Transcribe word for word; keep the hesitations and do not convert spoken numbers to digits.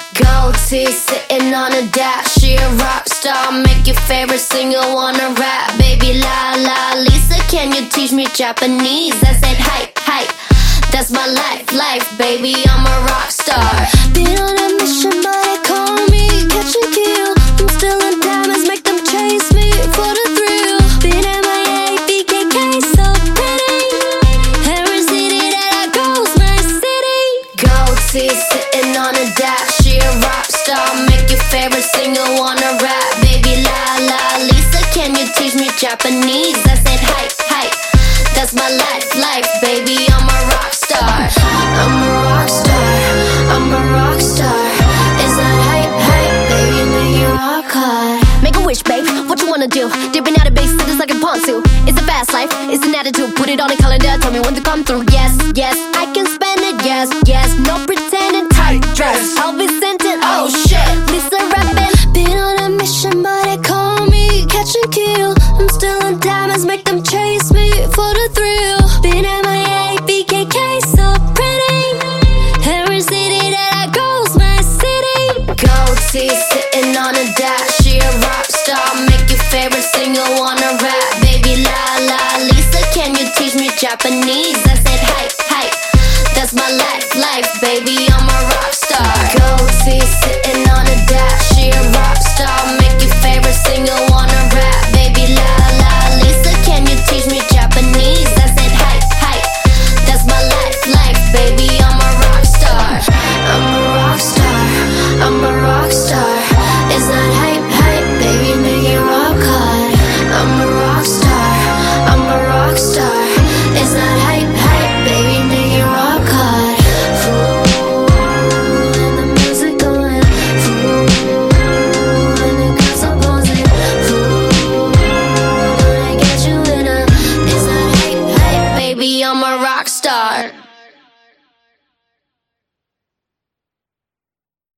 Gold teeth sitting on a dash. She a rock star, make your favorite singer wanna rap. Baby la la Lisa, can you teach me Japanese? I said hi, hi, that's my life, life, baby, I'm a rock star. Been on a mission but they call me catch and kill. I'm still in diamonds, make them chase me for the thrill. Been M I A, B K K, so pretty. Every city that I go's my city. Gold teeth sitting on a dash. She a rock star, make your favorite singer wanna rap. Baby la la Lisa, can you teach me Japanese? I said hi, hi, that's my life, life, baby, I'm a rock star. I'm a rock star, I'm a rock star. Is that hype, hype, baby, make it rock hard. Make a wish, babe, what you wanna do? Dipping out of base, just like a pontoon. It's a fast life, it's an attitude. Put it on a calendar, tell me when to come through. Yes, yes, I can spend it, yes, yes. No pretending, tight dress, I'll be sent it, oh shit. Lisa rapping. Been on a mission but they call me catch and kill. I'm still in diamonds, make them chase me for the thrill. Been M I A, B K K, so pretty. Every city that I go's my city. Gold teeth sitting on a dash. She a rock star, make your favorite singer wanna rap. Baby la la Lisa, can you teach me Japanese? I said hi, hi, that's my life, life, baby, I'm a rock star. Gold teeth sitting on a dash. She a rock star, make your favorite singer wanna rap. Baby la la Lisa, can you teach me Japanese? I said hi, hi, that's my life, life, baby, I'm a rock star. I'm a rock star, I'm a rock star. Is that hype, hype, baby, make it rock hard. I'm a rock star, I'm a rock star. Is that hype, hype, baby, make it rock hard. Ooh, and the music going. Ooh, and the girls are posing. Ooh, I get you in a. Is that hype, hype, baby, I'm a rock star.